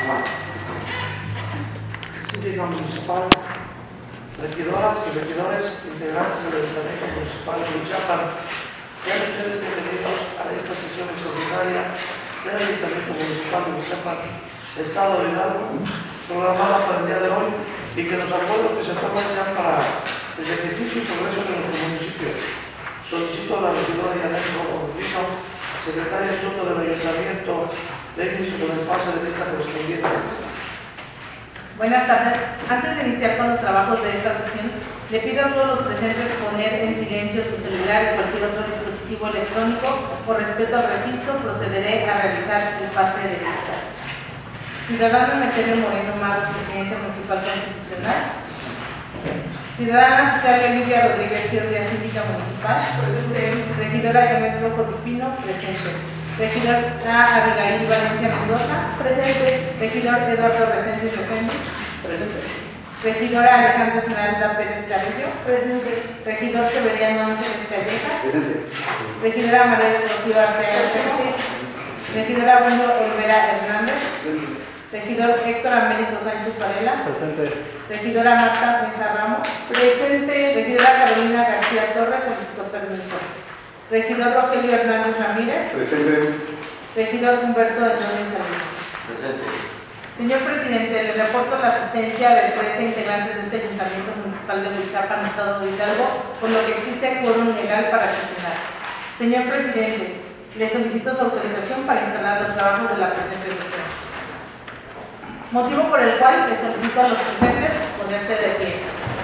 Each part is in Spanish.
Síndica municipal, regidoras y regidores integrantes del Ayuntamiento Municipal de Huichapan, sean ustedes bienvenidos a esta sesión extraordinaria del Ayuntamiento Municipal de Huichapan, Estado de Hidalgo, programada para el día de hoy y que los acuerdos que se toman sean para el beneficio y progreso de nuestro municipio. Solicito a la regidora Yanetro Rufino, secretaria adjunta del Ayuntamiento, de inicio con el pase de lista correspondiente. Buenas tardes. Antes de iniciar con los trabajos de esta sesión, le pido a todos los presentes poner en silencio su celular y cualquier otro dispositivo electrónico. Por respeto al recinto, procederé a realizar el pase de lista. Ciudadano Emeterio Moreno Magos, presidente municipal constitucional. Ciudadana Ciudadana Lidia Rodríguez Sierra, síndica municipal. Presente. Regidora Yanetro Rufino, presente. Regidora Abigail Valencia Mendoza. Presente. Regidor Eduardo Reséndiz Reséndiz. Presente. Regidora Alejandra Esmeralda Pérez Carrillo. Presente. Regidor Severiano Ángeles Callejas. Presente. Regidora María de Rocío Arteaga. Presente. Regidora Bruno Olvera Hernández. Presente. Regidor Héctor Américo Sánchez Varela. Presente. Regidora Marta Mesa Ramos. Presente. Regidora Carolina García Torres, solicitó permiso. Regidor Rogelio Hernández Ramírez. Presente. Regidor Humberto Antonio Salinas. Presente. Señor presidente, le reporto la asistencia de 13 integrantes de este Ayuntamiento Municipal de Huichapan, Estado de Hidalgo, por lo que existe quórum legal para sesionar. Señor presidente, le solicito su autorización para instalar los trabajos de la presente sesión. Motivo por el cual le solicito a los presentes ponerse de pie.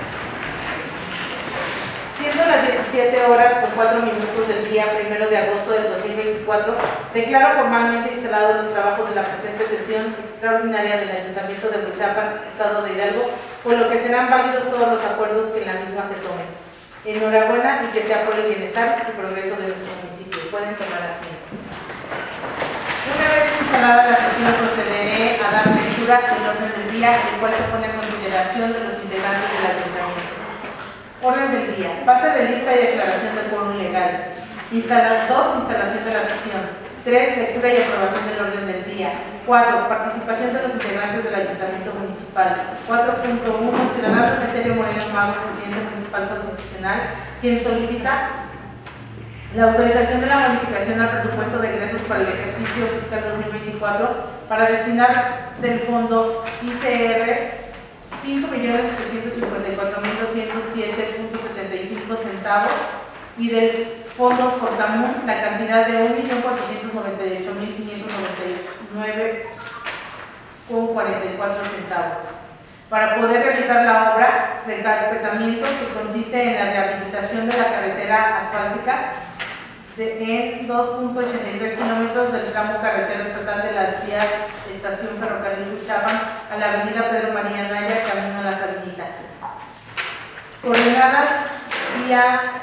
Siendo las 17 horas con 4 minutos del día 1 de agosto del 2024, declaro formalmente instalados los trabajos de la presente sesión extraordinaria del Ayuntamiento de Huichapan, Estado de Hidalgo, por lo que serán válidos todos los acuerdos que en la misma se tomen. Enhorabuena y que sea por el bienestar y progreso de nuestro municipio. Pueden tomar asiento. Una vez instalada la sesión, procederé a dar lectura del orden del día, el cual se pone en consideración de los integrantes del Ayuntamiento. Orden del día. Pase de lista y declaración de quórum legal. 2. Instalación de la sesión. 3. Lectura y aprobación del orden del día. 4. Participación de los integrantes del Ayuntamiento Municipal. 4.1. Ciudadano Emeterio Moreno Magos, presidente municipal constitucional, quien solicita la autorización de la modificación al presupuesto de egresos para el ejercicio fiscal 2024 para destinar del fondo ICR 5.754.207.75 centavos y del fondo Fortamun la cantidad de 1.498.599,44 centavos para poder realizar la obra de carpetamiento que consiste en la rehabilitación de la carretera asfáltica en 2.83 kilómetros del tramo carretero estatal de las vías Estación Ferrocarril Huichapan a la avenida Pedro María Naya, camino a la Sabinita. Coordenadas vía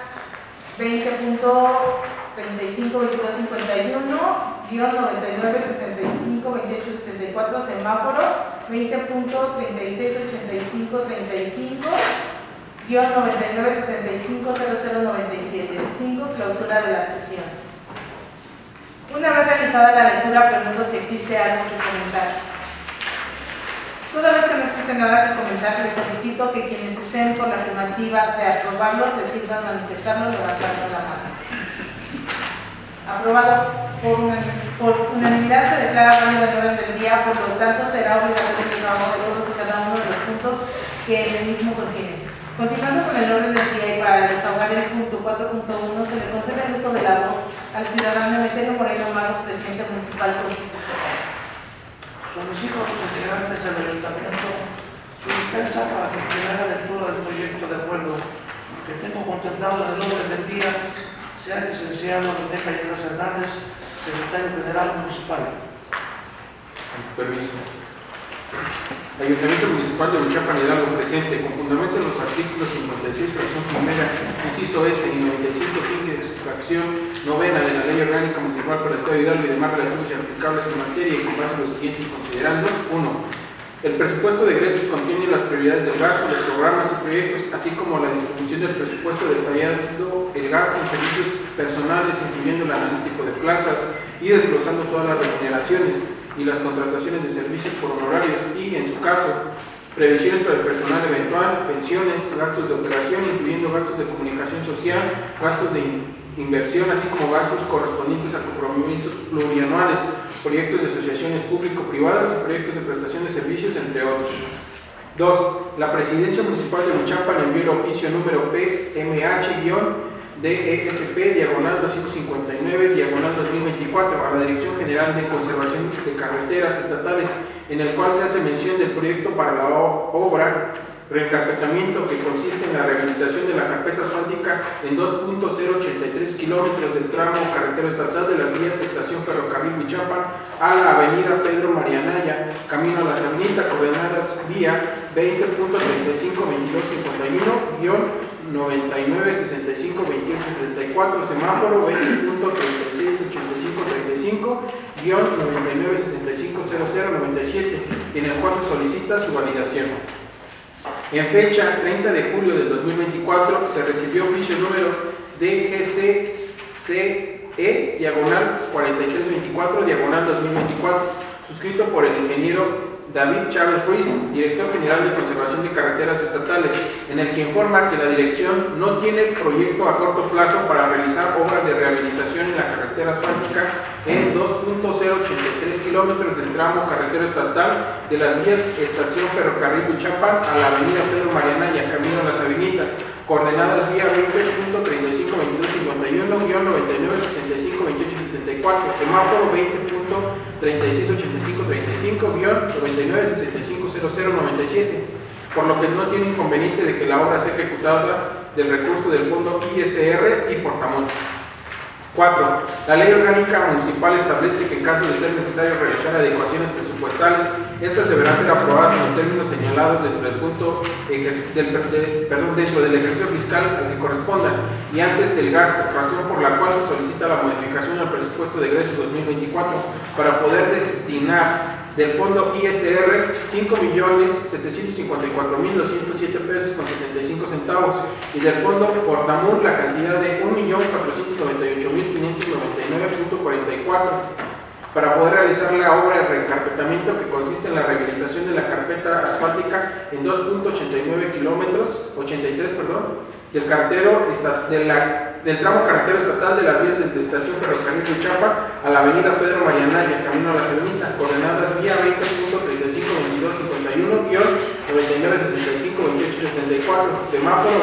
20.2251-99652874 semáforo 20.3685-35-9965-0097. 5. Clausura de la sesión. Una vez realizada la lectura, pregunto si existe algo que comentar. Toda vez que no existe nada que comentar, les solicito que quienes estén por la afirmativa de aprobarlo se sirvan manifestarlo levantando la mano. Aprobado por unanimidad, se declara válido el orden del día, por lo tanto será obligatorio el trabajo de todos y cada uno de los puntos que el mismo contiene. Continuando con el orden del día y para desahogar el punto 4.1, se le concede el uso de la voz al ciudadano Emeterio Moreno Magos, presidente municipal constitucional. Solicito a los integrantes del Ayuntamiento su dispensa para que en primera lectura del proyecto de acuerdo que tengo contemplado en el orden del día sea el licenciado René Callejas Hernández, secretario general municipal. Permiso. Ayuntamiento Municipal de Huichapan, Hidalgo, presente, con fundamento en los artículos 56, fracción primera, inciso S y 95, quinta, fracción novena de la Ley Orgánica Municipal para el Estado de Hidalgo y demás relativos y aplicables en materia y con base en los siguientes considerandos. 1. El presupuesto de egresos contiene las prioridades del gasto, los programas y proyectos, así como la distribución del presupuesto detallando el gasto en servicios personales, incluyendo el analítico de plazas y desglosando todas las remuneraciones. y las contrataciones de servicios por honorarios y, en su caso, previsiones para el personal eventual, pensiones, gastos de operación, incluyendo gastos de comunicación social, gastos de inversión, así como gastos correspondientes a compromisos plurianuales, proyectos de asociaciones público-privadas y proyectos de prestación de servicios, entre otros. 2. La Presidencia Municipal de Huichapan envió el oficio número PMH-DESP-259-2024 a la Dirección General de Conservación de Carreteras Estatales, en el cual se hace mención del proyecto para la obra reencarpetamiento, que consiste en la rehabilitación de la carpeta asfáltica en 2.083 kilómetros del tramo carretero estatal de las vías Estación Ferrocarril Huichapan a la avenida Pedro Marianaya, camino a la Sabinita, coordenadas vía 20.352251-99652834, semáforo 20.368535-99650097, en el cual se solicita su validación. En fecha 30 de julio del 2024 se recibió oficio número DGCE-4324-2024, suscrito por el ingeniero David Chávez Ruiz, director general de Conservación de Carreteras Estatales, en el que informa que la dirección no tiene proyecto a corto plazo para realizar obras de rehabilitación en la carretera asfáltica en 2.083 kilómetros del tramo carretero estatal de las vías Estación Ferrocarril Huichapan a la avenida Pedro Marianaya, camino a la Sabinita, coordenadas vía 20.352251-99652874, semáforo 20.368535-99650097, por lo que no tiene inconveniente de que la obra sea ejecutada del recurso del fondo ISR y Portamonte. 4. La Ley Orgánica Municipal establece que en caso de ser necesario realizar adecuaciones presupuestales, estas deberán ser aprobadas en los términos señalados dentro del ejercicio fiscal al que corresponda y antes del gasto, razón por la cual se solicita la modificación al presupuesto de egresos 2024 para poder destinar del fondo ISR 5.754.207 pesos con 75 centavos y del fondo Fortamur la cantidad de 1.498.599.44 para poder realizar la obra de reencarpetamiento, que consiste en la rehabilitación de la carpeta asfáltica en 2.83 kilómetros del tramo carretero estatal de las vías de Estación Ferrocarril Huichapan a la avenida Pedro Marianaya, camino a la Sabinita, coordenadas vía 20.352251-99652874, semáforo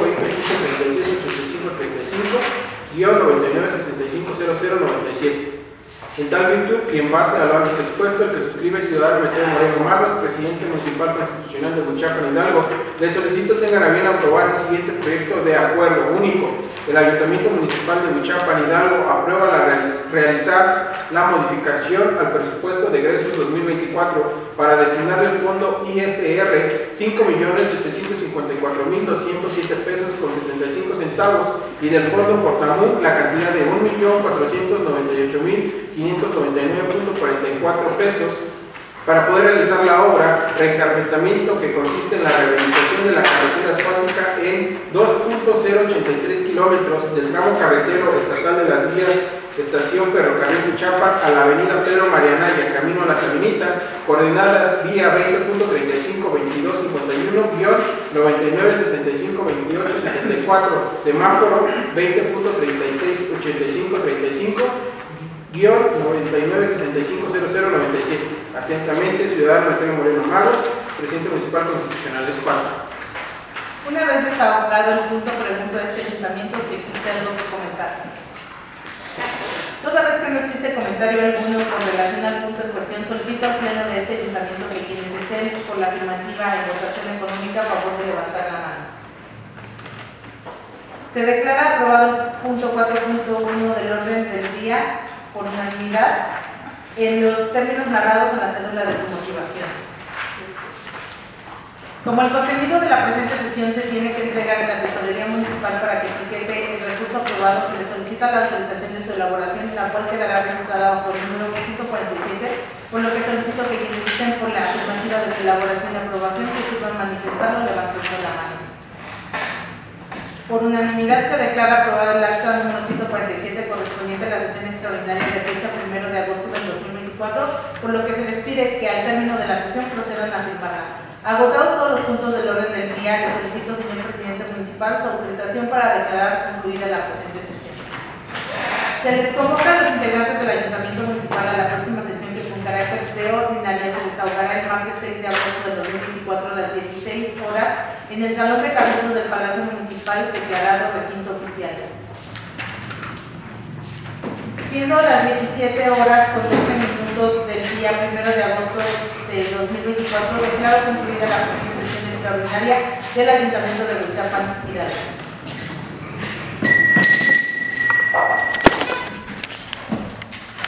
20.368535-99650097. En tal virtud y en base a lo antes expuesto, el que suscribe es ciudadano Meteo Moreno Magos, presidente municipal constitucional de Huichapan, Hidalgo, le solicito tengan a bien aprobar el siguiente proyecto de acuerdo único. El Ayuntamiento Municipal de Huichapan, Hidalgo, aprueba realizar la modificación al presupuesto de egresos 2024 para destinar del fondo ISR 5.754.207 pesos con 75 centavos y del fondo Fortamur la cantidad de 1.498.599.44 pesos para poder realizar la obra reencarpetamiento, que consiste en la rehabilitación de la carretera asfáltica en 2.083 kilómetros del tramo carretero estatal de las vías Estación Ferrocarril Huichapan a la avenida Pedro Marianaya, camino a la Sabinita, coordenadas vía 20.352251-99652874, semáforo 20.3585-99650097. Atentamente, ciudadano Antonio Moreno Magos, presidente municipal constitucional. Es 4. Una vez desahogado el punto, pregunto a este ayuntamiento si existe algo que comentar. Toda vez que no existe comentario alguno con relación al punto en cuestión, solicito al pleno de este ayuntamiento que quienes estén por la afirmativa en votación económica a favor de levantar la mano. Se declara aprobado el punto 4.1 del orden del día por unanimidad en los términos narrados en la cédula de su motivación. Como el contenido de la presente sesión se tiene que entregar en la Tesorería Municipal para que etiquete el recurso aprobado, se le solicita la autorización de su elaboración, la cual quedará registrada bajo el número 147, por lo que solicito que quienes estén por la afirmativa de su elaboración y aprobación que sirvan manifestarlo levantando la mano. Por unanimidad se declara aprobado el acta número 147 correspondiente a la sesión extraordinaria de fecha 1 de agosto del 2024 2024, por lo que se les pide que al término de la sesión procedan a firmarla. Agotados todos los puntos del orden del día, le solicito, señor presidente municipal, su autorización para declarar concluida la presente sesión. Se les convoca a los integrantes del Ayuntamiento Municipal a la próxima sesión que con carácter preordinaria se desahogará el martes 6 de agosto del 2024 a las 16 horas en el Salón de Cabildos del Palacio Municipal, declarado recinto oficial. Siendo las 17 horas con 13 minutos del día 1 de agosto de 2024, declaro concluida la presente sesión extraordinaria del Ayuntamiento de Huichapan, Hidalgo.